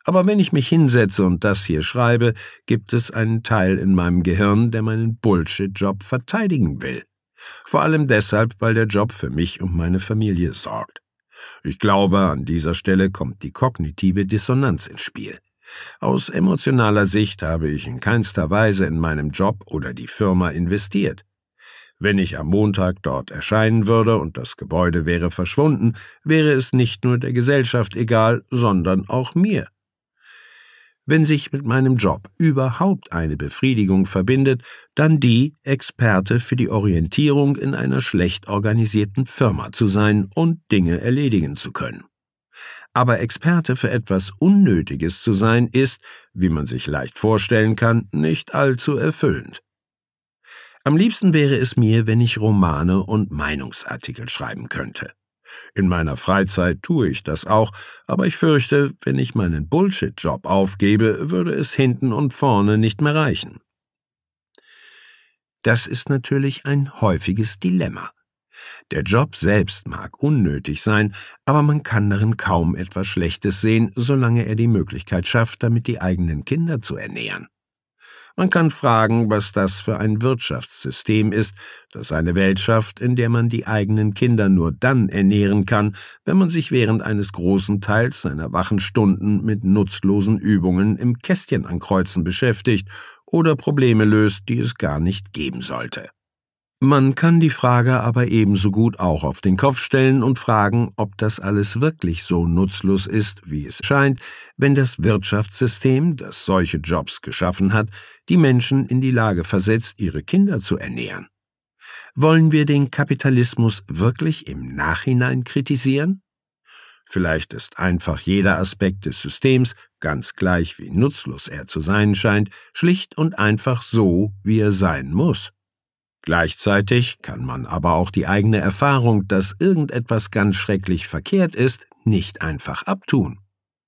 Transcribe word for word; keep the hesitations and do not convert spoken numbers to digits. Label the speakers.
Speaker 1: Aber wenn ich mich hinsetze und das hier schreibe, gibt es einen Teil in meinem Gehirn, der meinen Bullshit-Job verteidigen will. Vor allem deshalb, weil der Job für mich und meine Familie sorgt. Ich glaube, an dieser Stelle kommt die kognitive Dissonanz ins Spiel. Aus emotionaler Sicht habe ich in keinster Weise in meinem Job oder die Firma investiert. Wenn ich am Montag dort erscheinen würde und das Gebäude wäre verschwunden, wäre es nicht nur der Gesellschaft egal, sondern auch mir. Wenn sich mit meinem Job überhaupt eine Befriedigung verbindet, dann die, Experte für die Orientierung in einer schlecht organisierten Firma zu sein und Dinge erledigen zu können. Aber Experte für etwas Unnötiges zu sein, ist, wie man sich leicht vorstellen kann, nicht allzu erfüllend. Am liebsten wäre es mir, wenn ich Romane und Meinungsartikel schreiben könnte. In meiner Freizeit tue ich das auch, aber ich fürchte, wenn ich meinen Bullshit-Job aufgebe, würde es hinten und vorne nicht mehr reichen. Das ist natürlich ein häufiges Dilemma. Der Job selbst mag unnötig sein, aber man kann darin kaum etwas Schlechtes sehen, solange er die Möglichkeit schafft, damit die eigenen Kinder zu ernähren. Man kann fragen, was das für ein Wirtschaftssystem ist, das eine Welt schafft, in der man die eigenen Kinder nur dann ernähren kann, wenn man sich während eines großen Teils seiner wachen Stunden mit nutzlosen Übungen im Kästchen ankreuzen beschäftigt oder Probleme löst, die es gar nicht geben sollte. Man kann die Frage aber ebenso gut auch auf den Kopf stellen und fragen, ob das alles wirklich so nutzlos ist, wie es scheint, wenn das Wirtschaftssystem, das solche Jobs geschaffen hat, die Menschen in die Lage versetzt, ihre Kinder zu ernähren. Wollen wir den Kapitalismus wirklich im Nachhinein kritisieren? Vielleicht ist einfach jeder Aspekt des Systems, ganz gleich wie nutzlos er zu sein scheint, schlicht und einfach so, wie er sein muss. Gleichzeitig kann man aber auch die eigene Erfahrung, dass irgendetwas ganz schrecklich verkehrt ist, nicht einfach abtun.